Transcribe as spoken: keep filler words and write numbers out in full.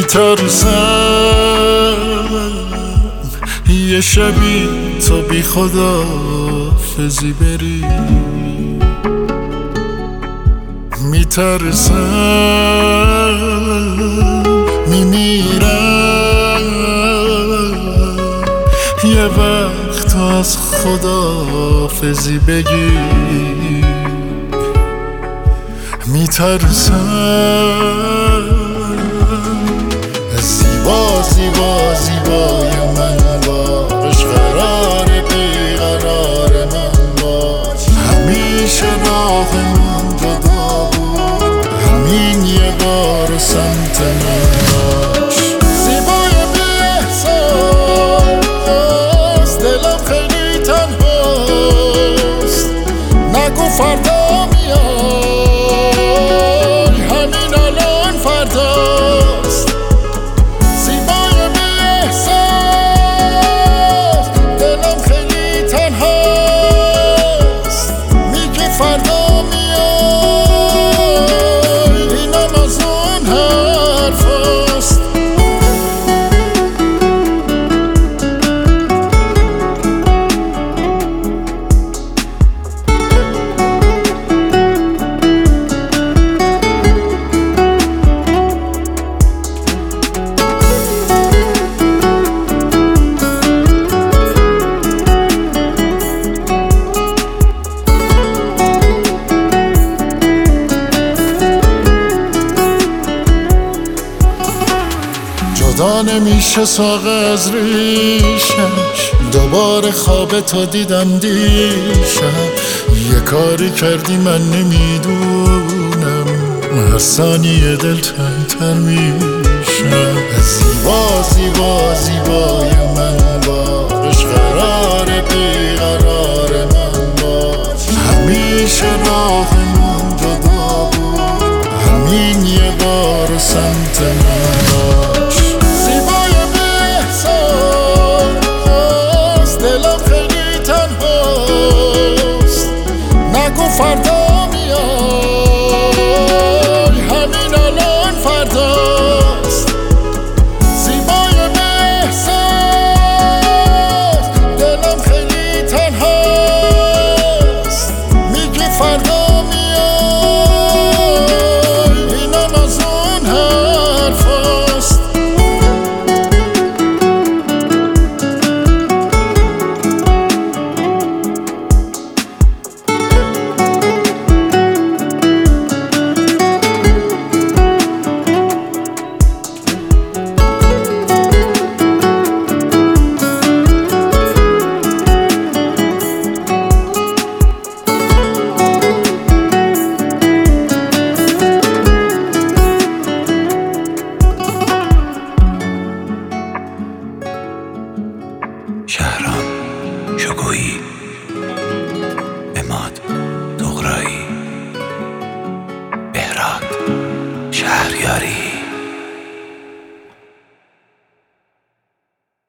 میترسم یه شبی تو بی خدا فزی بری، میترسم میمیرم یه وقت از خدا فزی بگی، میترسم زیبا زیبا زیبای من باش، قرار بیقرار من باش، همیشه راهمون جدا بود، همین یه بار سمت من باش. زیبای بی احساس، دلم خیلی تنهاست، نگو فردا میای، همین الان فرداست. زیبای بی احساس، دلم خیلی تنهاست، میگی فردا میای، اینم از اون حرفاست. جدا نمیشه ساق از ریشش، دوباره خواب تو دیدم دیشب، یه کاری کردی من نمیدونم، هر ثانیه دل تنگ‌تر میشم. زیبا زیبا زیبای من باش، قرار بیقرار من باش، همیشه راهمون جدا بود، همین یه بار سمت من باش. زیبای بی احساس، دلم خیلی تنهاست، نگو فردا